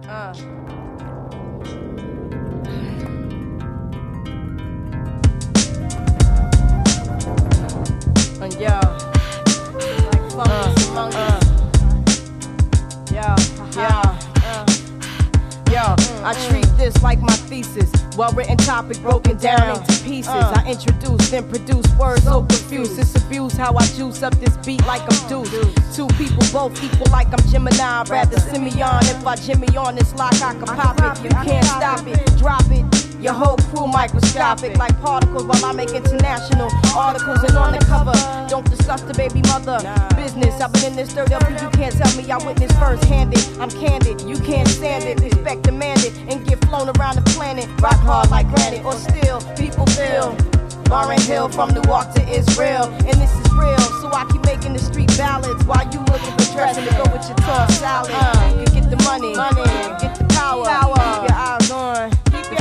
Yo, like fungus among us. Yo, I treat this like my thesis. Well-written topic broken down into pieces. I introduce, then produce words so profuse. It's abuse how I juice up this beat like I'm Deuce. Two people both equal like I'm Gemini. Rather Simeon. If I Jimmy on this lock, I can pop it. You can't stop it, drop it. Your whole crew microscopic like particles while I make international articles. And on the cover, don't discuss the baby mother business. I've been in this dirt up, you can't tell me I witnessed first-handed. I'm candid, you can't stand it. Respect demanded and get flown around the planet. Rock hard like granite or steel, people feel. Lauryn Hill from Newark to Israel. And this is real, so I keep making the street ballads while you looking for dressing to go with your tossed salad. You can get the money, you can get the power. Keep your eyes on. You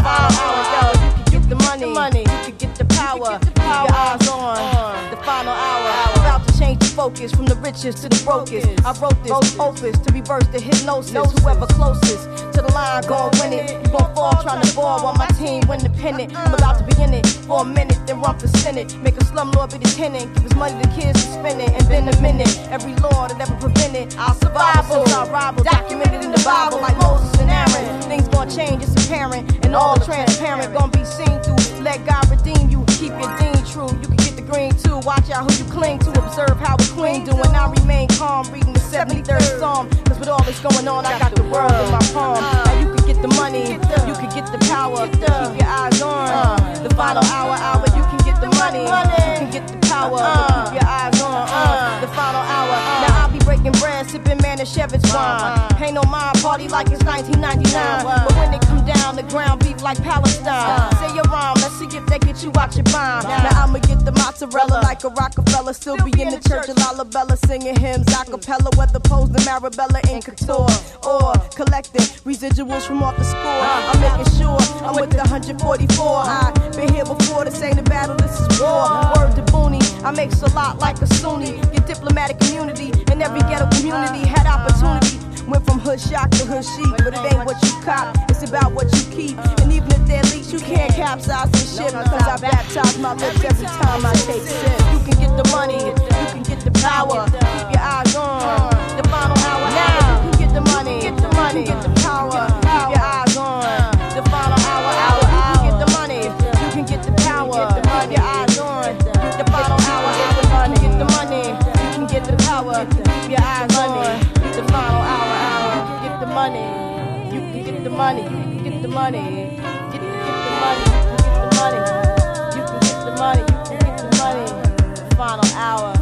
can get the money, you can get the power. Keep your eyes on the final hour. About to change the focus from the richest to the brokest. I wrote this opus to reverse the hypnosis. Whoever closest to the line gon' win it. You gon' fall trying to ball while my team win the pennant. I'm about to be in it for a minute, then run for Senate. Make a slumlord be the tenant. Give his money to kids to spend it. And then a minute, every law that ever prevented I'll survive since I rival. Documented in the Bible like Moses and Aaron. Things gon' change, it's apparent. And all transparent, gon' be seen through. Let God redeem you, keep your dean true. You can get the green too, watch out who you cling to. Observe how a queen do, and I remain calm. Reading the 73rd Psalm, cause with all this going on, I got the world in my palm. Now you can get the money, you can get the power. Keep your eyes on the final hour. You can get the money, you can get the power. Keep your eyes on the final hour. Now I'll be breaking bread, sipping Manischewitz wine. Pay no mind, party like it's 1999. But when it come down, the ground beef like Palestine. Say your rhyme, let's see if they get you out your mind. Now I'ma get the mozzarella like a Rockefeller. Still be in the church of Lalabella, singing hymns a cappella. Whether posed in Marabella in couture or collecting residuals from off the score. I'm making sure I'm with the 144. I've been here before, this ain't a battle, this is war. Word to Booney, I makes a lot like a Sunni. Get diplomatic immunity in every ghetto community. Had opportunity, went from hood shock to hood chic. But it ain't what you cop, it's about what you keep. And even if they're leaks, you can't capsize the ship. Cause I baptize my lips every time I take sip. You can get the money, you can get the power. Keep your eyes on the final hour. Now you can get the money, you can get the power. Keep your eyes on the final hour. You can get the money, you can get the power. Keep your eyes on the final hour. You can get the money, you can get the power. Keep your eyes on the final hour. You can get the money, you can get the money, you can get the money. Get the money, you can get the money. You can get the money, you can get the money. The final hour.